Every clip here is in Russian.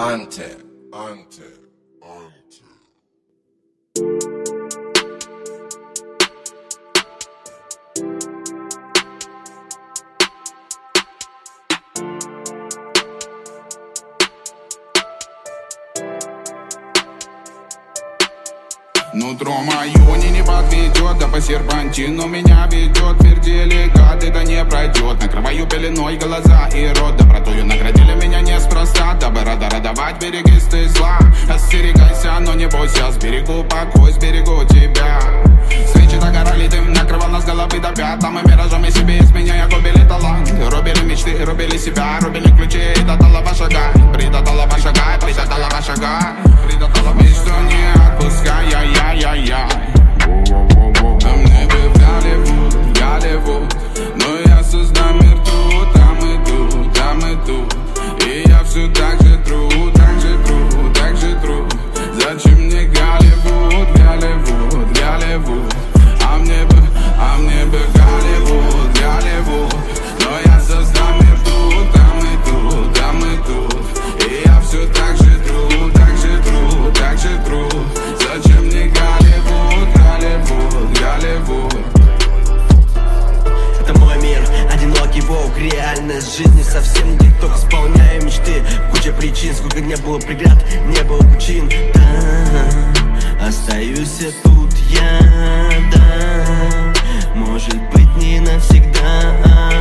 Ante. Нутро мое не подведет, да по серпантину меня ведет. Мир деликат, это не пройдет. Накрываю пеленой глаза и рот. Добротою наградили меня неспроста. Дабы радовать, берегись ты зла. Остерегайся, но не бойся. Сберегу покой, сберегу тебя. Свечи догорали, дым накрывал нас головы до пят. А мы миражами себе изменяя губили талант. Рубили мечты, рубили себя, рубили ключи. И додала ваша гай, придадала ваша гай, придадала ваша гай. Мечту не отпускай, я. А мне бы в Голливуд, но я создам мир тут, там и тут. И я все так же тру. Зачем мне Голливуд? А мне бы Голливуд, но я создам мир тут, там и тут. И я все так же тру. Зачем мне Голливуд? Это мой мир, одинокий волк, реальность жизни совсем не только исполняю мечты. Куча причин, сколько не было преград, не было причин. Да, остаюсь я тут я, да, может быть не навсегда.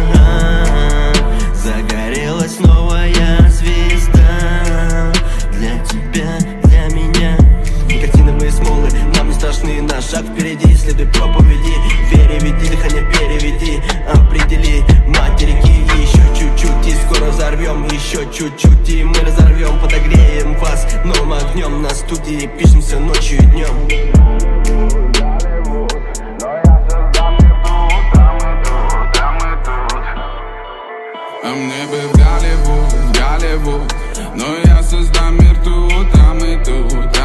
Загорелась новая звезда для тебя, для меня. Никотиновые смолы нам не страшны, наш шаг впереди, следуй проповеди. Вере веди, дыхание переведи, определи материки. Еще чуть-чуть и скоро взорвем, еще чуть-чуть и мы разорвем. Подогреем вас новым огнем, на студии пишемся ночью и днем. А мне бы в Голливуд, но я создам мир тут, там и тут.